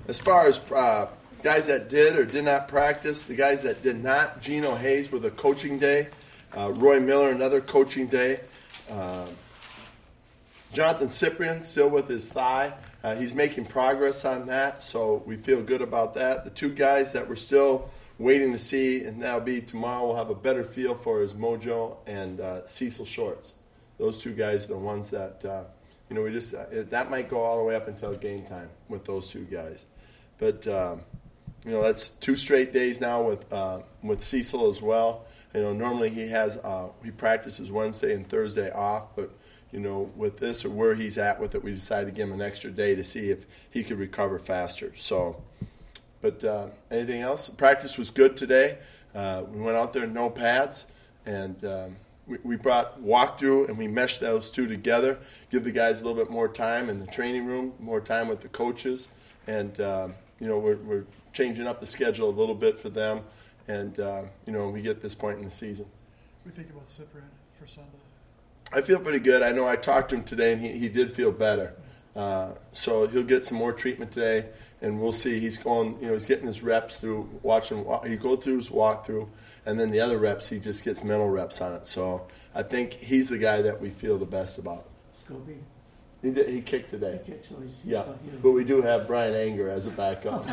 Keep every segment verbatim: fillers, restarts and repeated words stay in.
As far as uh, guys that did or did not practice, the guys that did not, Gino Hayes with a coaching day, uh, Roy Miller another coaching day, uh, Jonathan Cyprian still with his thigh. Uh, he's making progress on that, so we feel good about that. The two guys that we're still waiting to see, and that'll be tomorrow, we'll have a better feel for is Mojo and uh, Cecil Shorts. Those two guys are the ones that, uh, you know, we just, uh, that might go all the way up until game time with those two guys. But, um, you know, that's two straight days now with uh, with Cecil as well. You know, normally he has, uh, he practices Wednesday and Thursday off, but, you know, with this or where he's at with it, we decided to give him an extra day to see if he could recover faster. So, but uh, anything else? Practice was good today. Uh, we went out there, no pads, and um, we, we brought walkthrough and we meshed those two together, give the guys a little bit more time in the training room, more time with the coaches, and, um, you know, we're, we're changing up the schedule a little bit for them, and, uh, you know, we get this point in the season. We think about Cyprian for Sunday. I feel pretty good. I know I talked to him today, and he, he did feel better. Uh, so he'll get some more treatment today, and we'll see. He's going, you know, he's getting his reps through watching. He go through his walkthrough, and then the other reps, he just gets mental reps on it. So I think he's the guy that we feel the best about. Scobie. He did, he kicked today. He kicked, so he's, he's yeah, not, you know. but we do have Brian Anger as a backup.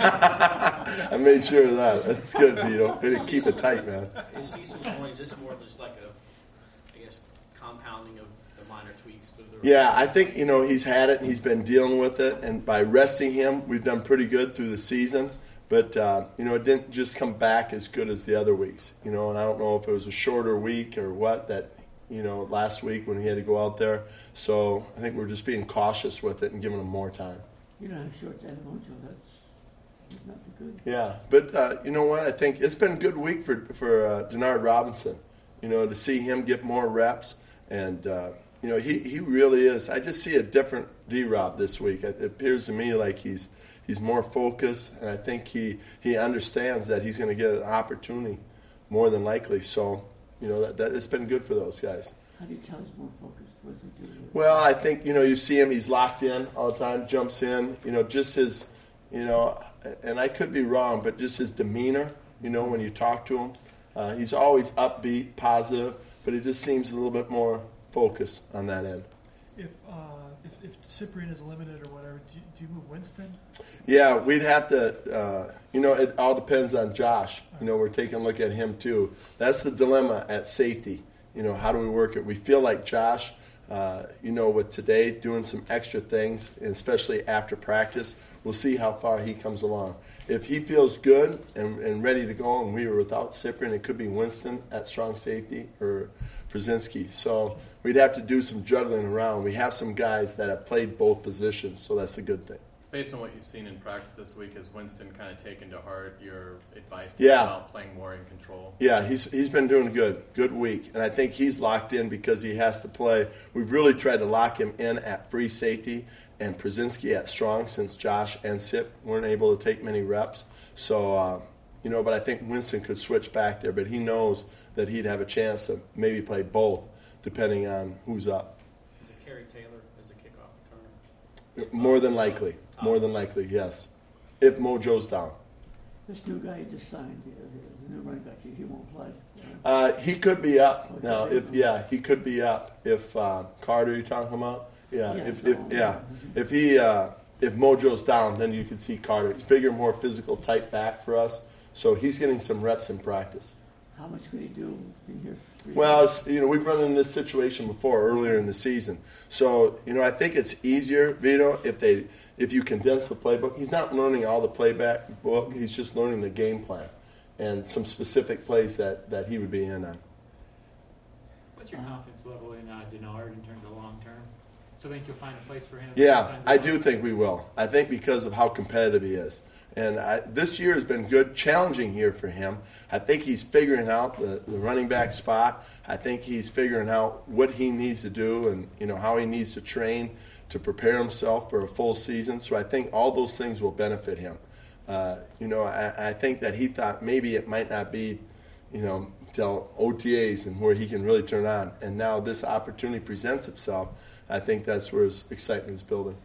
I made sure of that. That's good, Vito. Way to keep it tight, man. Is Cecil's point, is this more just like a, I guess, compounding of the minor tweaks? To the Yeah, I think, you know, he's had it and he's been dealing with it. And by resting him, we've done pretty good through the season. But, uh, you know, it didn't just come back as good as the other weeks. You know, and I don't know if it was a shorter week or what that, you know, last week when he had to go out there. So I think we're just being cautious with it and giving him more time. You don't have shorts and Mojo. That's not good. Yeah, but uh, you know what? I think it's been a good week for for uh, Denard Robinson. You know, to see him get more reps, and uh, you know, he, he really is. I just see a different D-Rob this week. It appears to me like he's he's more focused, and I think he he understands that he's going to get an opportunity more than likely. So, you know, that, that it's been good for those guys. How do you tell he's more focused? What does he do? Well, I think, you know, you see him, he's locked in all the time, jumps in, you know, just his, you know, and I could be wrong, but just his demeanor, you know, when you talk to him, uh, he's always upbeat, positive, but he just seems a little bit more focused on that end. If uh, if, if Cyprian is limited or whatever, do you, do you move Winston? Yeah, we'd have to, uh, you know, it all depends on Josh. You know, we're taking a look at him too. That's the dilemma at safety. You know, how do we work it? We feel like Josh, uh, you know, with today doing some extra things, and especially after practice, we'll see how far he comes along. If he feels good and, and ready to go, and we were without Cyprian, it could be Winston at strong safety or Brzezinski. So we'd have to do some juggling around. We have some guys that have played both positions, so that's a good thing. Based on what you've seen in practice this week, has Winston kind of taken to heart your advice Yeah. about playing more in control? Yeah, he's he's been doing good, good week, and I think he's locked in because he has to play. We've really tried to lock him in at free safety and Brzezinski at strong, since Josh and Sip weren't able to take many reps. So, uh, you know, but I think Winston could switch back there, but he knows that he'd have a chance to maybe play both, depending on who's up. Is it Kerry Taylor as a kickoff returner? More than likely, more than likely, yes. If Mojo's down. This new guy you just signed, the, the new running back, he, he won't play. Uh, he could be up now. If yeah, he could be up if uh, Carter. You talking about? Yeah. Yeah, If, if yeah, if he uh, if Mojo's down, then you could see Carter. He's bigger, more physical, tight back for us. So he's getting some reps in practice. How much could he do in here? Well, it's, you know, we've run into this situation before earlier in the season. So, you know, I think it's easier, Vito, if they if you condense the playbook. He's not learning all the playback book. He's just learning the game plan and some specific plays that, that he would be in on. What's your confidence level in uh, Denard in terms of long term? So think you'll find a place for him? Yeah, I do think we will. I think because of how competitive he is. And I, this year has been good, challenging year for him. I think he's figuring out the, the running back spot. I think he's figuring out what he needs to do and, you know, how he needs to train to prepare himself for a full season. So I think all those things will benefit him. Uh, you know, I, I think that he thought maybe it might not be, you know, till O T As and where he can really turn on. And now this opportunity presents itself. I think that's where his excitement is building.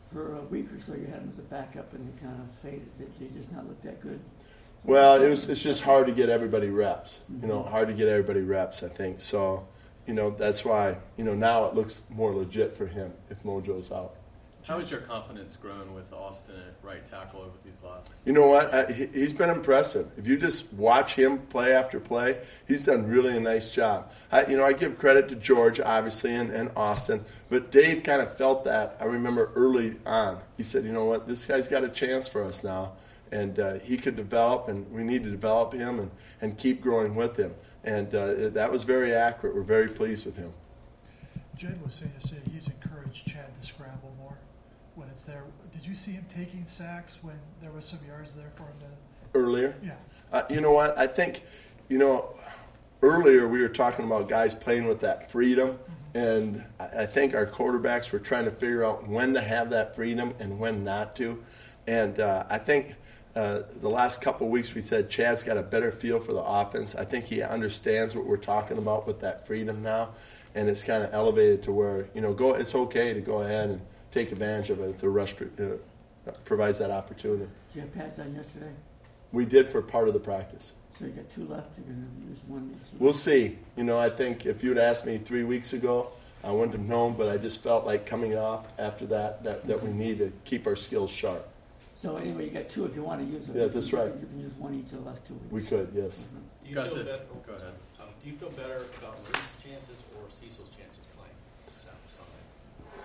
for a week or so you had him as a backup and he kind of faded. Did he just not look that good? Well, it was. It's just hard to get everybody reps. You know, hard to get everybody reps. I think so. You know, that's why. You know, now it looks more legit for him if Mojo's out. How has your confidence grown with Austin at right tackle over these last? You know what? I, he, he's been impressive. If you just watch him play after play, he's done really a nice job. I, you know, I give credit to George, obviously, and, and Austin, but Dave kind of felt that. I remember early on, he said, you know what, this guy's got a chance for us now, and uh, he could develop, and we need to develop him and, and keep growing with him. And uh, that was very accurate. We're very pleased with him. Jed was saying yesterday he's encouraged Chad to scramble more when it's there. Did you see him taking sacks when there was some yards there for him? To... Earlier? Yeah. Uh, you know what? I think, you know, earlier we were talking about guys playing with that freedom, mm-hmm. and I, I think our quarterbacks were trying to figure out when to have that freedom and when not to. And uh, I think uh, the last couple of weeks we said Chad's got a better feel for the offense. I think he understands what we're talking about with that freedom now, and it's kind of elevated to where, you know, go. It's okay to go ahead and take advantage of it if the rush uh, provides that opportunity. Did you have pads on yesterday? We did for part of the practice. So you got two left. You're going to use one. We'll see. You know, I think if you'd asked me three weeks ago, I wouldn't have known, but I just felt like coming off after that, that, that we need to keep our skills sharp. So anyway, you got two if you want to use them. Yeah, that's right. You can use one each of the last two weeks. We could, yes. Mhm. Do you Gus, feel it- better? go ahead. Um, do you feel better about Maurice's chances or Cecil's chances playing Sunday?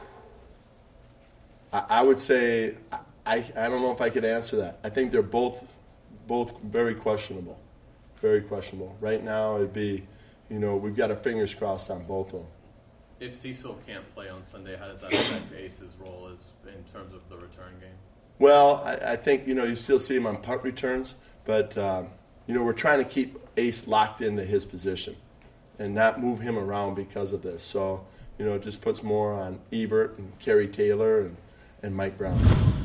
I, I would say I, I don't know if I could answer that. I think they're both both very questionable, very questionable. Right now, it'd be, you know, we've got our fingers crossed on both of them. If Cecil can't play on Sunday, how does that affect Ace's role as in terms of the return game? Well, I, I think, you know, you still see him on punt returns, but, um, you know, we're trying to keep Ace locked into his position and not move him around because of this. So, you know, it just puts more on Ebert and Kerry Taylor and, and Mike Brown.